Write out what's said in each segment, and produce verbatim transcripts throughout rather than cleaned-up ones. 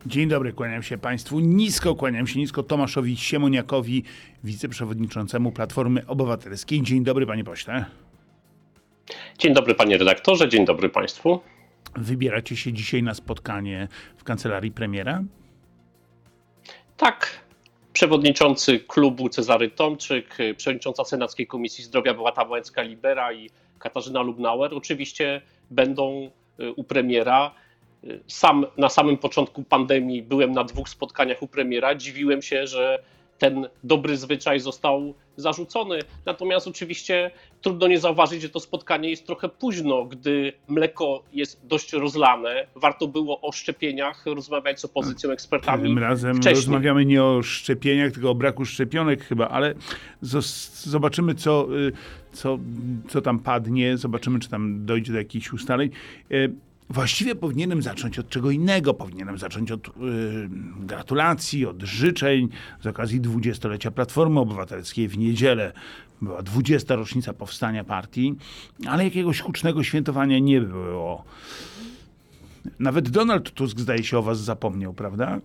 Dzień dobry, kłaniam się Państwu nisko, kłaniam się nisko Tomaszowi Siemoniakowi, wiceprzewodniczącemu Platformy Obywatelskiej. Dzień dobry, panie pośle. Dzień dobry, panie redaktorze, dzień dobry państwu. Wybieracie się dzisiaj na spotkanie w kancelarii premiera? Tak, przewodniczący klubu Cezary Tomczyk, przewodnicząca Senackiej Komisji Zdrowia Beata Łęcka-Libera i Katarzyna Lubnauer oczywiście będą u premiera. Sam na samym początku pandemii byłem na dwóch spotkaniach u premiera. Dziwiłem się, że ten dobry zwyczaj został zarzucony. Natomiast oczywiście trudno nie zauważyć, że to spotkanie jest trochę późno, gdy mleko jest dość rozlane. Warto było o szczepieniach rozmawiać z opozycją, ekspertami. Tym razem wcześniej. rozmawiamy nie o szczepieniach, tylko o braku szczepionek chyba, ale zobaczymy, co, co, co tam padnie. Zobaczymy, czy tam dojdzie do jakichś ustaleń. Właściwie powinienem zacząć od czego innego. Powinienem zacząć od yy, gratulacji, od życzeń z okazji dwudziestolecia Platformy Obywatelskiej. W niedzielę była dwudziesta rocznica powstania partii, ale jakiegoś hucznego świętowania nie było. Nawet Donald Tusk, zdaje się, o was zapomniał, prawda?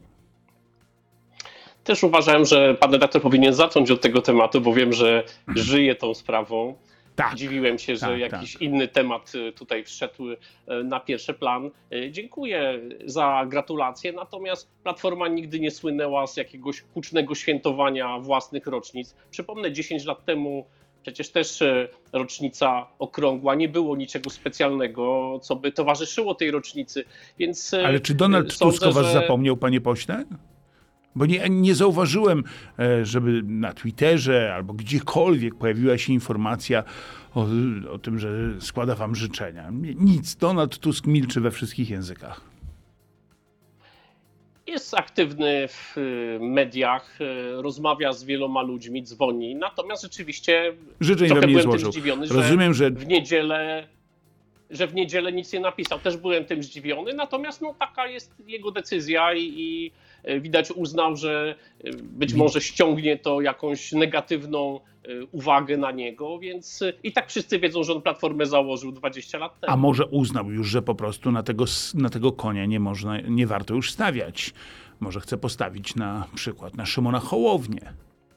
Też uważałem, że pan redaktor powinien zacząć od tego tematu, bo wiem, że żyje tą sprawą. Tak, Dziwiłem się, że tak, jakiś tak. inny temat tutaj wszedł na pierwszy plan. Dziękuję za gratulacje, natomiast Platforma nigdy nie słynęła z jakiegoś hucznego świętowania własnych rocznic. Przypomnę, dziesięć lat temu przecież też rocznica okrągła, nie było niczego specjalnego, co by towarzyszyło tej rocznicy. Więc ale czy Donald sądzę, Tusk o was że... zapomniał, panie pośle? Bo nie, nie zauważyłem, żeby na Twitterze albo gdziekolwiek pojawiła się informacja o, o tym, że składa wam życzenia. Nic. Donald Tusk milczy we wszystkich językach. Jest aktywny w mediach, rozmawia z wieloma ludźmi, dzwoni. Natomiast rzeczywiście życzeń trochę wam nie byłem złożył. tym zdziwiony, Rozumiem, że, że w niedzielę, że w niedzielę nic nie napisał. Też byłem tym zdziwiony, natomiast no, taka jest jego decyzja i, i widać uznał, że być może ściągnie to jakąś negatywną uwagę na niego, więc i tak wszyscy wiedzą, że on Platformę założył dwadzieścia lat temu. A może uznał już, że po prostu na tego, na tego konia nie można, nie warto już stawiać. Może chce postawić na przykład na Szymona Hołownię.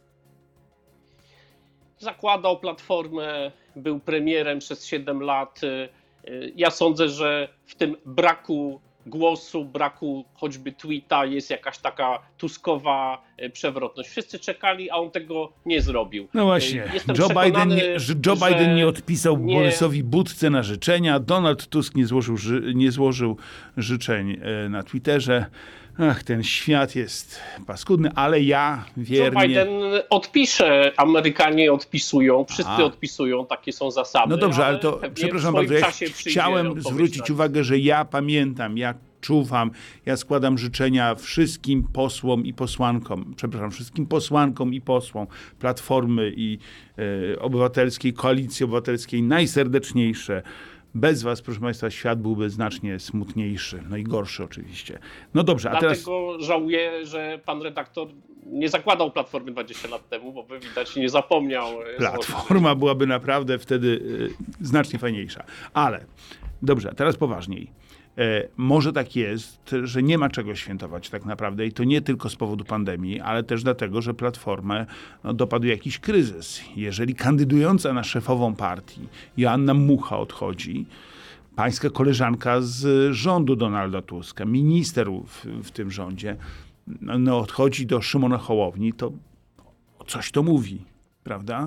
Zakładał Platformę, był premierem przez siedem lat. Ja sądzę, że w tym braku głosu, braku choćby tweeta jest jakaś taka tuskowa przewrotność. Wszyscy czekali, a on tego nie zrobił. No właśnie, Jestem Joe Biden, nie, Joe że Biden nie odpisał nie... Borysowi Budce na życzenia, Donald Tusk nie złożył, nie złożył życzeń na Twitterze. Ach, ten świat jest paskudny, ale ja wiernie... Joe Biden odpisze, Amerykanie odpisują, wszyscy A. odpisują, takie są zasady. No dobrze, ale, ale to przepraszam bardzo, ja chciałem zwrócić uwagę, że ja pamiętam, ja czuwam, ja składam życzenia wszystkim posłom i posłankom, przepraszam, wszystkim posłankom i posłom Platformy i e, Obywatelskiej, Koalicji Obywatelskiej najserdeczniejsze. Bez was, proszę państwa, świat byłby znacznie smutniejszy, no i gorszy oczywiście. No dobrze, a teraz... Dlatego żałuję, że pan redaktor nie zakładał Platformy dwadzieścia lat temu, bo by widać nie zapomniał. Platforma byłaby naprawdę wtedy y, znacznie fajniejsza. Ale dobrze, a teraz poważniej. E, może tak jest, że nie ma czego świętować tak naprawdę i to nie tylko z powodu pandemii, ale też dlatego, że Platformę no, dopadł jakiś kryzys. Jeżeli kandydująca na szefową partii Joanna Mucha odchodzi, pańska koleżanka z rządu Donalda Tuska, minister w, w tym rządzie, no, odchodzi do Szymona Hołowni, to coś to mówi, prawda?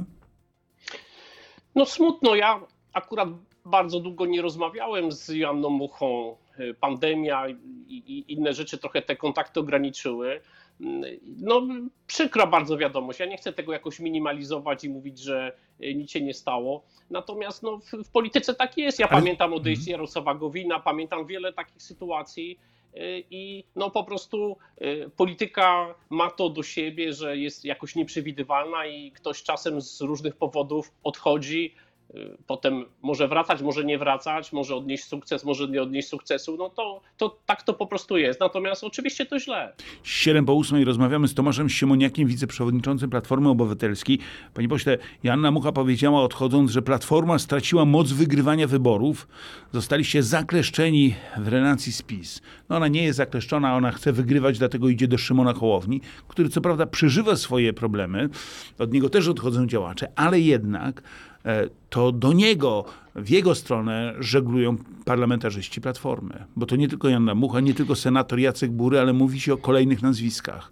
No smutno, ja akurat bardzo długo nie rozmawiałem z Joanną Muchą. Pandemia i, i inne rzeczy trochę te kontakty ograniczyły. No przykra bardzo wiadomość. Ja nie chcę tego jakoś minimalizować i mówić, że nic się nie stało. Natomiast no, w, w polityce tak jest. Ja Ale... pamiętam odejście Jarosława Gowina, pamiętam wiele takich sytuacji i no po prostu polityka ma to do siebie, że jest jakoś nieprzewidywalna i ktoś czasem z różnych powodów odchodzi. potem może wracać, może nie wracać, może odnieść sukces, może nie odnieść sukcesu, no to, to tak to po prostu jest. Natomiast oczywiście to źle. siedem po ósmej rozmawiamy z Tomaszem Siemoniakiem, wiceprzewodniczącym Platformy Obywatelskiej. Panie pośle, Joanna Mucha powiedziała odchodząc, że Platforma straciła moc wygrywania wyborów. Zostaliście zakleszczeni w relacji z PiS. No ona nie jest zakleszczona, ona chce wygrywać, dlatego idzie do Szymona Hołowni, który co prawda przeżywa swoje problemy. Od niego też odchodzą działacze, ale jednak to do niego, w jego stronę żeglują parlamentarzyści Platformy. Bo to nie tylko Joanna Mucha, nie tylko senator Jacek Bury, ale mówi się o kolejnych nazwiskach.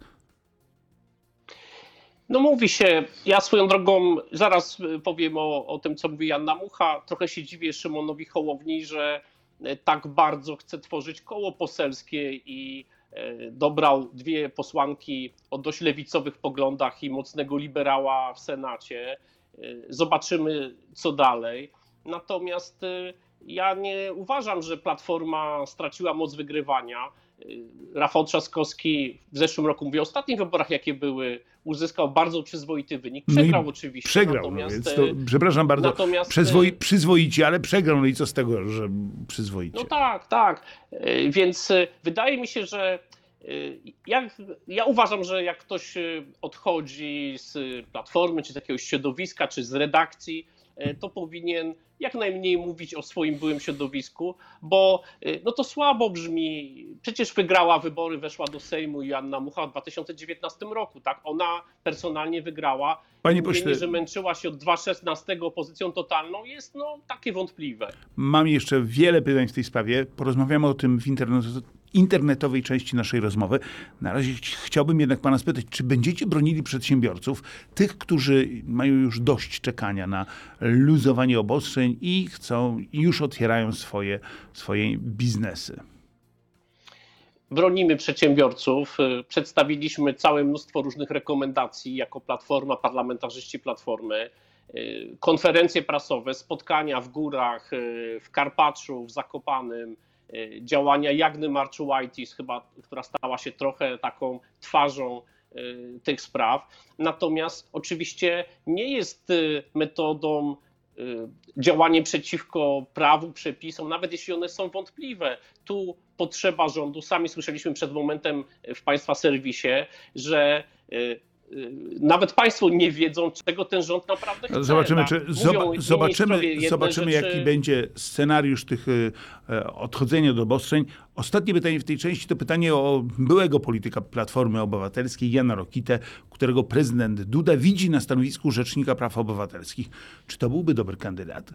No mówi się, ja swoją drogą zaraz powiem o, o tym, co mówi Joanna Mucha. Trochę się dziwię Szymonowi Hołowni, że tak bardzo chce tworzyć koło poselskie i dobrał dwie posłanki o dość lewicowych poglądach i mocnego liberała w Senacie. Zobaczymy, co dalej. Natomiast ja nie uważam, że Platforma straciła moc wygrywania. Rafał Trzaskowski w zeszłym roku, mówię o ostatnich wyborach, jakie były, uzyskał bardzo przyzwoity wynik. Przegrał no oczywiście. Przegrał, natomiast, no więc to, przepraszam bardzo, natomiast, przyzwoi, przyzwoicie, ale przegrał. No i co z tego, że przyzwoicie? No tak, tak. Więc wydaje mi się, że Ja, ja uważam, że jak ktoś odchodzi z Platformy, czy z jakiegoś środowiska, czy z redakcji, to powinien jak najmniej mówić o swoim byłym środowisku, bo no to słabo brzmi. Przecież wygrała wybory, weszła do Sejmu Joanna Mucha w dwa tysiące dziewiętnastym roku. Tak? Ona personalnie wygrała. Panie pośle, mówienie, że męczyła się od dwa tysiące szesnastego opozycją totalną jest no, takie wątpliwe. Mam jeszcze wiele pytań w tej sprawie. Porozmawiamy o tym w internecie. internetowej części naszej rozmowy. Na razie chciałbym jednak pana spytać, czy będziecie bronili przedsiębiorców, tych, którzy mają już dość czekania na luzowanie obostrzeń i chcą, i już otwierają swoje, swoje biznesy? Bronimy przedsiębiorców. Przedstawiliśmy całe mnóstwo różnych rekomendacji jako Platforma, parlamentarzyści Platformy. Konferencje prasowe, spotkania w górach, w Karpaczu, w Zakopanem, działania Jagny Marczułajtis, chyba, która stała się trochę taką twarzą tych spraw. Natomiast oczywiście nie jest metodą działanie przeciwko prawu, przepisom, nawet jeśli one są wątpliwe. Tu potrzeba rządu. Sami słyszeliśmy przed momentem w państwa serwisie, że nawet państwo nie wiedzą, czego ten rząd naprawdę chce. Zobaczymy, czy, Mówią, zobaczymy, zobaczymy rzeczy... jaki będzie scenariusz tych odchodzenia do obostrzeń. Ostatnie pytanie w tej części to pytanie o byłego polityka Platformy Obywatelskiej, Jana Rokitę, którego prezydent Duda widzi na stanowisku Rzecznika Praw Obywatelskich. Czy to byłby dobry kandydat?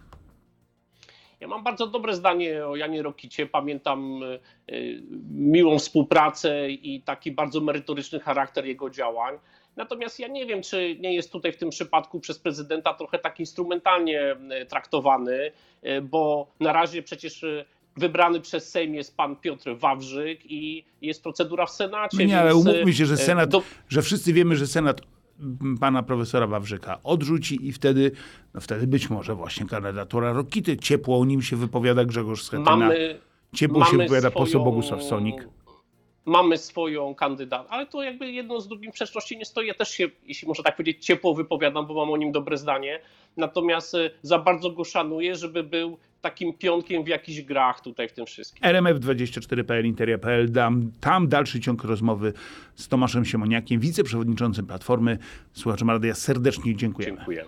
Ja mam bardzo dobre zdanie o Janie Rokicie. Pamiętam miłą współpracę i taki bardzo merytoryczny charakter jego działań. Natomiast ja nie wiem, czy nie jest tutaj w tym przypadku przez prezydenta trochę tak instrumentalnie traktowany, bo na razie przecież wybrany przez Sejm jest pan Piotr Wawrzyk i jest procedura w Senacie. No nie, więc ale umówmy się, że Senat, do... że wszyscy wiemy, że Senat pana profesora Wawrzyka odrzuci i wtedy, no wtedy być może właśnie kandydatura Rokity. Ciepło o nim się wypowiada Grzegorz Schetyna. Mamy, Ciepło mamy się wypowiada swoją... poseł Bogusław Sonik. Mamy swoją kandydat, ale to jakby jedno z drugim w przeszłości nie stoi. Ja też się, jeśli można tak powiedzieć, ciepło wypowiadam, bo mam o nim dobre zdanie. Natomiast za bardzo go szanuję, żeby był takim pionkiem w jakichś grach tutaj w tym wszystkim. R M F dwadzieścia cztery kropka p l, Interia kropka p l, dam, tam dalszy ciąg rozmowy z Tomaszem Siemoniakiem, wiceprzewodniczącym Platformy. Słuchaczom Radia serdecznie dziękujemy. Dziękuję.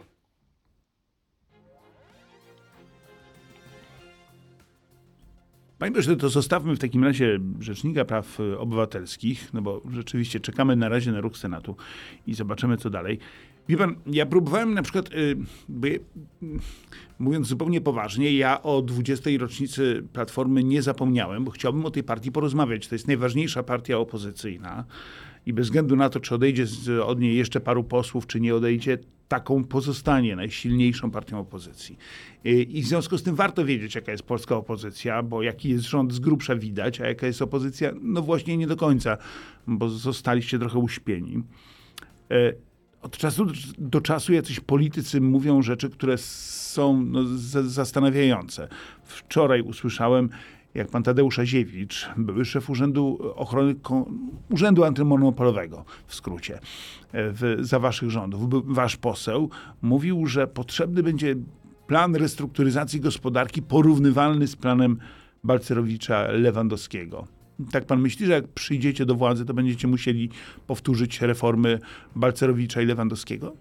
Panie pośle, to zostawmy w takim razie Rzecznika Praw Obywatelskich, no bo rzeczywiście czekamy na razie na ruch Senatu i zobaczymy, co dalej. Wie pan, ja próbowałem na przykład, by, mówiąc zupełnie poważnie, ja o dwudziestej rocznicy Platformy nie zapomniałem, bo chciałbym o tej partii porozmawiać. To jest najważniejsza partia opozycyjna i bez względu na to, czy odejdzie z, od niej jeszcze paru posłów, czy nie odejdzie, taką pozostanie najsilniejszą partią opozycji. I w związku z tym warto wiedzieć, jaka jest polska opozycja, bo jaki jest rząd z grubsza widać, a jaka jest opozycja, no właśnie nie do końca, bo zostaliście trochę uśpieni. Od czasu do czasu jacyś politycy mówią rzeczy, które są no, zastanawiające. Wczoraj usłyszałem, jak pan Tadeusz Aziewicz, były szef Urzędu Ochrony, Urzędu Antymonopolowego, w skrócie, w, za waszych rządów, wasz poseł, mówił, że potrzebny będzie plan restrukturyzacji gospodarki porównywalny z planem Balcerowicza-Lewandowskiego. Tak pan myśli, że jak przyjdziecie do władzy, to będziecie musieli powtórzyć reformy Balcerowicza i Lewandowskiego?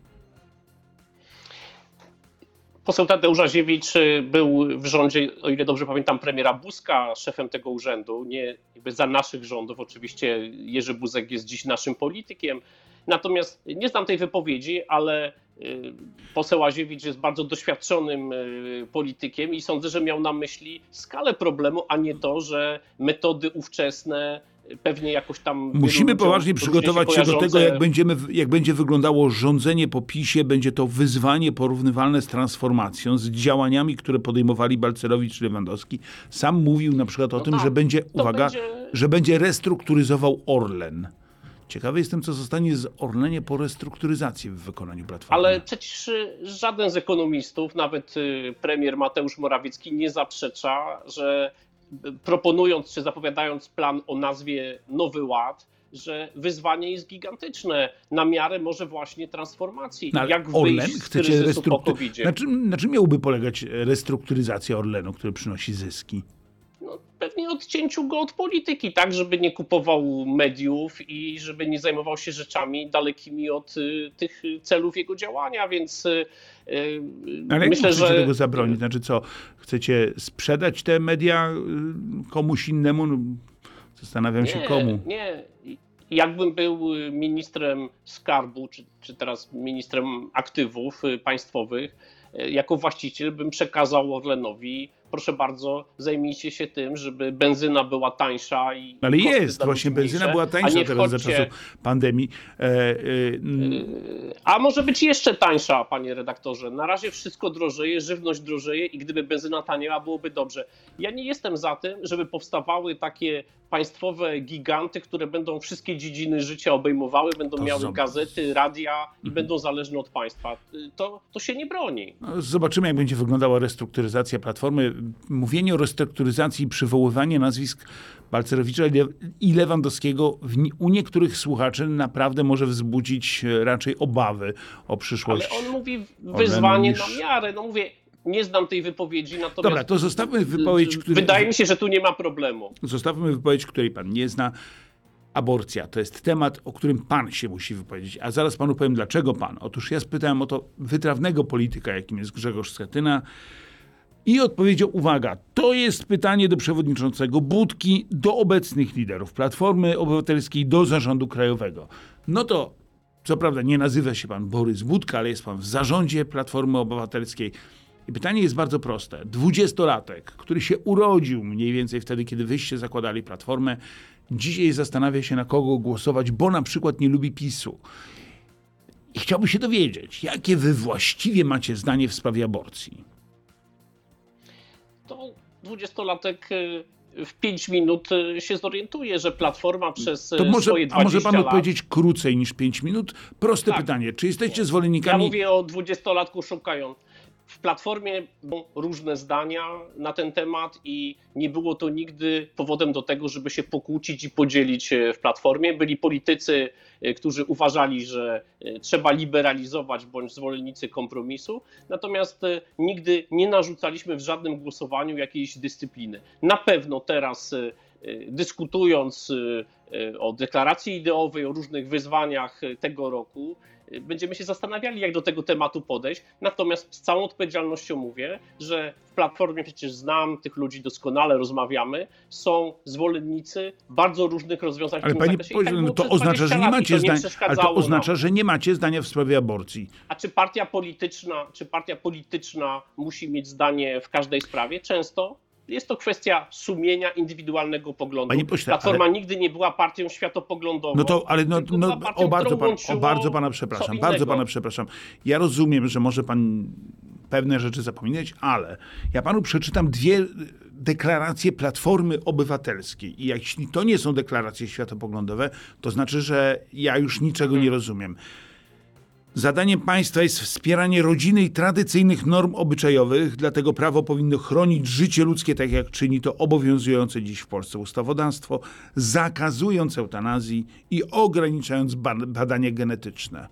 Poseł Tadeusz Aziewicz był w rządzie, o ile dobrze pamiętam, premiera Buzka szefem tego urzędu. Nie jakby za naszych rządów. Oczywiście Jerzy Buzek jest dziś naszym politykiem. Natomiast nie znam tej wypowiedzi, ale poseł Aziewicz jest bardzo doświadczonym politykiem i sądzę, że miał na myśli skalę problemu, a nie to, że metody ówczesne pewnie jakoś tam... Musimy poważnie przygotować się, się do tego, jak, będziemy, jak będzie wyglądało rządzenie po PiSie. Będzie to wyzwanie porównywalne z transformacją, z działaniami, które podejmowali Balcerowicz i Lewandowski. Sam mówił na przykład o no tym, tak, że będzie, uwaga, będzie... że będzie restrukturyzował Orlen. Ciekawy jestem, co zostanie z Orlenie po restrukturyzacji w wykonaniu Platformy. Ale przecież żaden z ekonomistów, nawet premier Mateusz Morawiecki nie zaprzecza, że proponując czy zapowiadając plan o nazwie Nowy Ład, że wyzwanie jest gigantyczne, na miarę może właśnie transformacji. No, jak Orlen wyjść z chcecie kryzysu po restruktur... kowidzie? Na czym, na czym miałby polegać restrukturyzacja Orlenu, który przynosi zyski? No, pewnie odcięciu go od polityki, tak, żeby nie kupował mediów i żeby nie zajmował się rzeczami dalekimi od y, tych celów jego działania, więc y, y, Ale myślę, jak chcecie że... tego zabronić? Znaczy co, chcecie sprzedać te media y, komuś innemu? No, zastanawiam nie, się komu. Nie, jakbym był ministrem skarbu, czy, czy teraz ministrem aktywów państwowych, jako właściciel bym przekazał Orlenowi: proszę bardzo, zajmijcie się tym, żeby benzyna była tańsza. I ale jest, właśnie benzyna była tańsza teraz za czasów pandemii. E, e, a może być jeszcze tańsza, panie redaktorze. Na razie wszystko drożeje, żywność drożeje i gdyby benzyna tanieła, byłoby dobrze. Ja nie jestem za tym, żeby powstawały takie państwowe giganty, które będą wszystkie dziedziny życia obejmowały, będą to miały zobacz. gazety, radia i mhm. będą zależne od państwa. To, to się nie broni. No, zobaczymy, jak będzie wyglądała restrukturyzacja Platformy. Mówienie o restrukturyzacji i przywoływanie nazwisk Balcerowicza i Lewandowskiego w, u niektórych słuchaczy naprawdę może wzbudzić raczej obawy o przyszłość. Ale on mówi wyzwanie niż... na miarę. No mówię, nie znam tej wypowiedzi, natomiast... Dobra, to zostawmy wypowiedź, której... Wydaje mi się, że tu nie ma problemu. Zostawmy wypowiedź, której pan nie zna. Aborcja to jest temat, o którym pan się musi wypowiedzieć. A zaraz panu powiem, dlaczego pan. Otóż ja spytałem o to wytrawnego polityka, jakim jest Grzegorz Schetyna, i odpowiedział: uwaga, to jest pytanie do przewodniczącego Budki, do obecnych liderów Platformy Obywatelskiej, do zarządu krajowego. No to, co prawda, nie nazywa się pan Borys Budka, ale jest pan w zarządzie Platformy Obywatelskiej. I pytanie jest bardzo proste. Dwudziestolatek, który się urodził mniej więcej wtedy, kiedy wyście zakładali Platformę, dzisiaj zastanawia się, na kogo głosować, bo na przykład nie lubi PiSu. I chciałby się dowiedzieć, jakie wy właściwie macie zdanie w sprawie aborcji. To dwudziestolatek w pięć minut się zorientuje, że Platforma przez to może, swoje dwadzieścia lat... A może pan lat... odpowiedzieć krócej niż pięć minut? Proste tak. pytanie. Czy jesteście zwolennikami... Ja mówię o dwudziestolatku szukając. W Platformie były różne zdania na ten temat i nie było to nigdy powodem do tego, żeby się pokłócić i podzielić w Platformie. Byli politycy, którzy uważali, że trzeba liberalizować, bądź zwolennicy kompromisu, natomiast nigdy nie narzucaliśmy w żadnym głosowaniu jakiejś dyscypliny. Na pewno teraz, dyskutując o deklaracji ideowej, o różnych wyzwaniach tego roku, będziemy się zastanawiali, jak do tego tematu podejść. Natomiast z całą odpowiedzialnością mówię, że w Platformie przecież znam tych ludzi doskonale, rozmawiamy. Są zwolennicy bardzo różnych rozwiązań ale w tym pani zakresie. Powie, tak no to oznacza, że nie macie zdania. Ale to oznacza, nam. że nie macie zdania w sprawie aborcji. A czy partia polityczna, czy partia polityczna musi mieć zdanie w każdej sprawie? Często jest to kwestia sumienia, indywidualnego poglądu. Panie pośle, Platforma ale... nigdy nie była partią światopoglądową. No to, ale no, no, partią, o, bardzo pan, o bardzo pana przepraszam, bardzo pana przepraszam. Ja rozumiem, że może pan pewne rzeczy zapominać, ale ja panu przeczytam dwie deklaracje Platformy Obywatelskiej i jeśli to nie są deklaracje światopoglądowe, to znaczy, że ja już niczego hmm. nie rozumiem. Zadaniem państwa jest wspieranie rodziny i tradycyjnych norm obyczajowych, dlatego prawo powinno chronić życie ludzkie, tak jak czyni to obowiązujące dziś w Polsce ustawodawstwo, zakazując eutanazji i ograniczając badania genetyczne.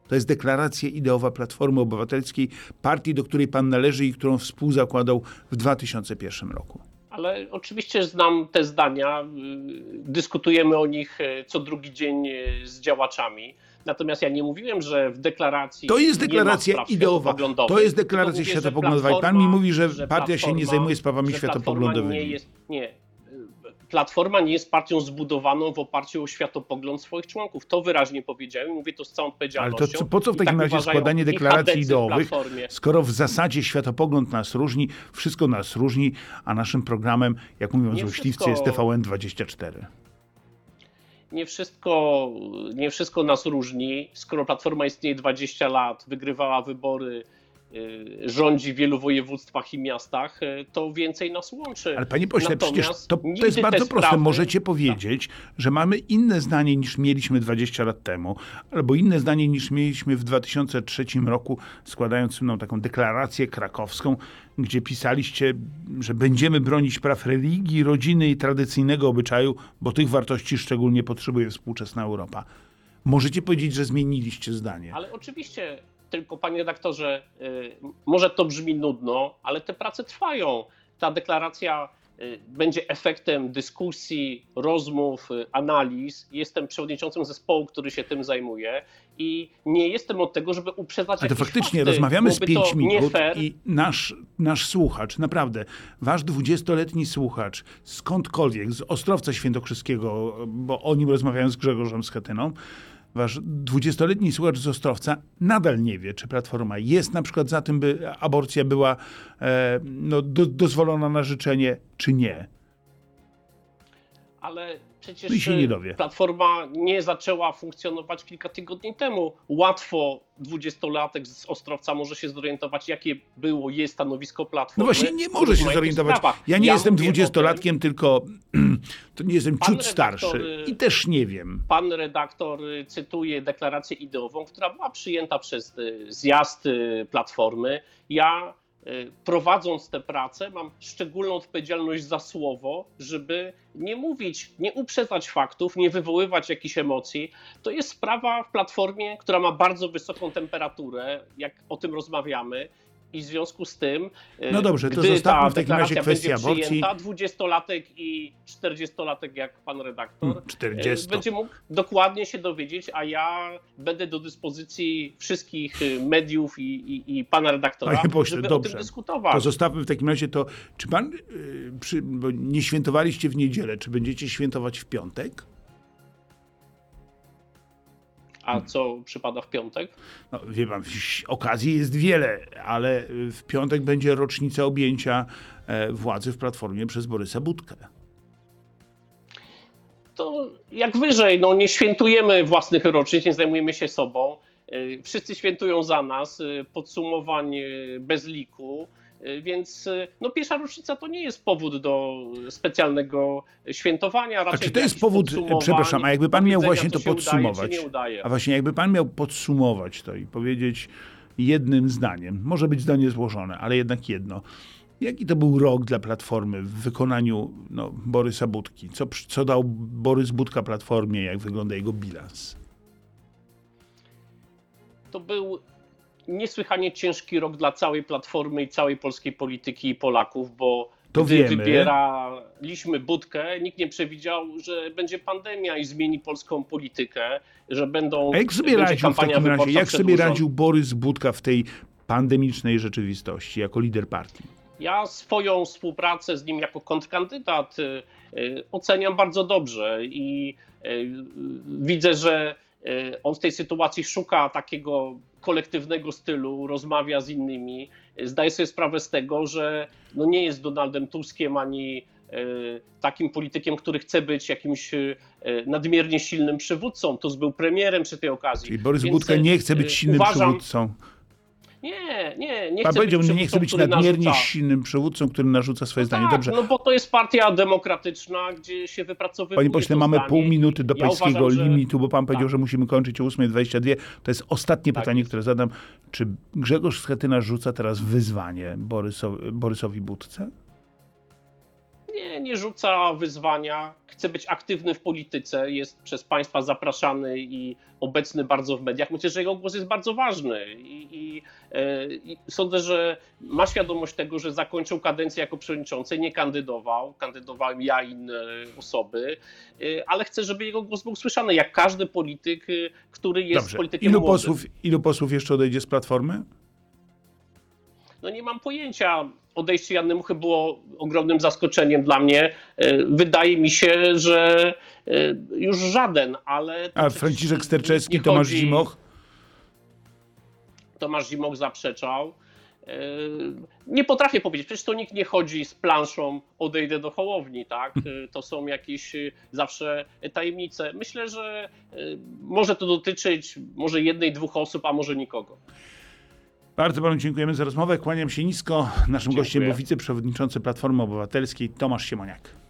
To jest deklaracja ideowa Platformy Obywatelskiej, partii, do której pan należy i którą współzakładał w dwa tysiące pierwszym roku. Ale oczywiście znam te zdania, dyskutujemy o nich co drugi dzień z działaczami. Natomiast ja nie mówiłem, że w deklaracji. To jest deklaracja nie ma ideowa. To jest deklaracja mówię, światopoglądowa. I pan mi mówi, że, że partia się nie zajmuje sprawami światopoglądowymi. Nie jest, nie. Platforma nie jest partią zbudowaną w oparciu o światopogląd swoich członków. To wyraźnie powiedziałem, mówię to z całą odpowiedzialnością. Ale to po co w takim razie składanie deklaracji ideowych, skoro w zasadzie światopogląd nas różni, wszystko nas różni, a naszym programem, jak mówią złośliwcy, jest T V N dwadzieścia cztery. Nie wszystko, nie wszystko nas różni. Skoro Platforma istnieje dwadzieścia lat, wygrywała wybory, rządzi w wielu województwach i miastach, to więcej nas łączy. Ale panie pośle, Natomiast przecież to, to jest bardzo proste. Sprawy... Możecie powiedzieć, że mamy inne zdanie niż mieliśmy dwadzieścia lat temu, albo inne zdanie niż mieliśmy w dwa tysiące trzecim roku, składając słynną taką deklarację krakowską, gdzie pisaliście, że będziemy bronić praw religii, rodziny i tradycyjnego obyczaju, bo tych wartości szczególnie potrzebuje współczesna Europa. Możecie powiedzieć, że zmieniliście zdanie. Ale oczywiście... Tylko, panie redaktorze, może to brzmi nudno, ale te prace trwają. Ta deklaracja będzie efektem dyskusji, rozmów, analiz. Jestem przewodniczącym zespołu, który się tym zajmuje i nie jestem od tego, żeby uprzedzać Ale to jakieś faktycznie fakty. rozmawiamy z pięć minut fair. I nasz, nasz słuchacz, naprawdę, wasz dwudziestoletni słuchacz, skądkolwiek, z Ostrowca Świętokrzyskiego, bo o nim rozmawiałem z Grzegorzem Schetyną, wasz dwudziestoletni słuchacz z Ostrowca nadal nie wie, czy Platforma jest na przykład za tym, by aborcja była e, no, do, dozwolona na życzenie, czy nie. Ale przecież no i się nie dowie. Platforma nie zaczęła funkcjonować kilka tygodni temu. Łatwo dwudziestolatek z Ostrowca może się zorientować, jakie było jej stanowisko Platformy. No właśnie nie może się zorientować. Sprawach. Ja nie ja jestem dwudziestolatkiem, tylko to nie jestem pan ciut starszy i też nie wiem. Pan redaktor cytuje deklarację ideową, która była przyjęta przez zjazd Platformy. Ja prowadząc tę pracę, mam szczególną odpowiedzialność za słowo, żeby nie mówić, nie uprzedzać faktów, nie wywoływać jakichś emocji. To jest sprawa w Platformie, która ma bardzo wysoką temperaturę, jak o tym rozmawiamy. I w związku z tym, no dobrze, to gdy zostawmy ta w takim razie kwestię aborcji. Przyjęta, dwudziestolatek i czterdziestolatek, jak pan redaktor, czterdzieści będzie mógł dokładnie się dowiedzieć, a ja będę do dyspozycji wszystkich mediów i, i, i pana redaktora, Panie pośle, żeby dobrze. o tym dyskutować. To zostawmy w takim razie to, czy pan, yy, przy, bo nie świętowaliście w niedzielę, czy będziecie świętować w piątek? A co przypada w piątek? No, wie pan, okazji jest wiele, ale w piątek będzie rocznica objęcia władzy w Platformie przez Borysa Budkę. To jak wyżej, no nie świętujemy własnych rocznic, nie zajmujemy się sobą. Wszyscy świętują za nas, podsumowań bez liku. Więc no, pierwsza rocznica to nie jest powód do specjalnego świętowania. A czy to jest powód, przepraszam, a jakby pan miał właśnie to podsumować, udaje, a właśnie jakby pan miał podsumować to i powiedzieć jednym zdaniem, może być zdanie złożone, ale jednak jedno. Jaki to był rok dla Platformy w wykonaniu no, Borysa Budki? Co, co dał Borys Budka Platformie, jak wygląda jego bilans? To był niesłychanie ciężki rok dla całej Platformy i całej polskiej polityki i Polaków, bo to gdy wiemy. wybieraliśmy Budkę, nikt nie przewidział, że będzie pandemia i zmieni polską politykę, że będą. A jak sobie radził w takim razie, jak sobie radził Borys Budka w tej pandemicznej rzeczywistości jako lider partii? Ja swoją współpracę z nim jako kontrkandydat oceniam bardzo dobrze i widzę, że on w tej sytuacji szuka takiego kolektywnego stylu, rozmawia z innymi, zdaje sobie sprawę z tego, że no nie jest Donaldem Tuskiem ani takim politykiem, który chce być jakimś nadmiernie silnym przywódcą. Tusk był premierem przy tej okazji. Czyli Borys Więc Budka nie chce być silnym uważam, przywódcą. Nie, nie, nie Pan chce powiedział, być nie chce być nadmiernie narzuca. silnym przywódcą, który narzuca swoje no zdanie. Tak, Dobrze. no bo to jest partia demokratyczna, gdzie się wypracowuje. Panie pośle, mamy zdanie. pół minuty do ja pańskiego uważam, że... limitu, bo pan powiedział, tak. że musimy kończyć o ósma dwadzieścia dwa. To jest ostatnie tak pytanie, jest. które zadam. Czy Grzegorz Schetyna rzuca teraz wyzwanie Borysowi, Borysowi Budce? Nie, Nie, nie rzuca wyzwania, chce być aktywny w polityce, jest przez państwa zapraszany i obecny bardzo w mediach. Myślę, że jego głos jest bardzo ważny i, i, i sądzę, że ma świadomość tego, że zakończył kadencję jako przewodniczący, nie kandydował, kandydowałem ja i inne osoby, ale chcę, żeby jego głos był słyszany, jak każdy polityk, który jest Dobrze. politykiem Ilu młodym. posłów, ilu posłów jeszcze odejdzie z Platformy? No nie mam pojęcia. Odejście Joanny Muchy było ogromnym zaskoczeniem dla mnie. Wydaje mi się, że już żaden, ale... A Franciszek Sterczewski, Tomasz chodzi... Zimoch? Tomasz Zimoch zaprzeczał. Nie potrafię powiedzieć, przecież to nikt nie chodzi z planszą, odejdę do Hołowni, tak? To są jakieś zawsze tajemnice. Myślę, że może to dotyczyć może jednej, dwóch osób, a może nikogo. Bardzo panu dziękujemy za rozmowę. Kłaniam się nisko. Naszym Dziękuję. gościem był wiceprzewodniczący Platformy Obywatelskiej Tomasz Siemoniak.